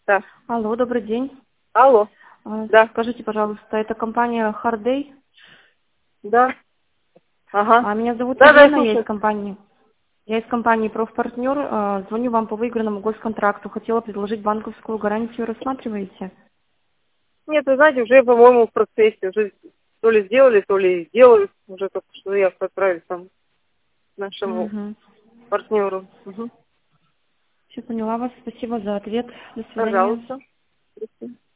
Да. Алло, добрый день. Алло. Да. Скажите, пожалуйста, это компания Hard Day? Да. Ага. Меня зовут Да, я Ирина, я из слушаю. компании. Я из компании Профпартнер. Звоню вам по выигранному госконтракту. Хотела предложить банковскую гарантию. Рассматриваете? Нет, вы знаете, уже, по-моему, в процессе. Уже то ли сделали, то ли делают. Уже только что заявку отправили там нашему Угу. партнеру. Угу. Все поняла вас. Спасибо за ответ. До свидания. Пожалуйста.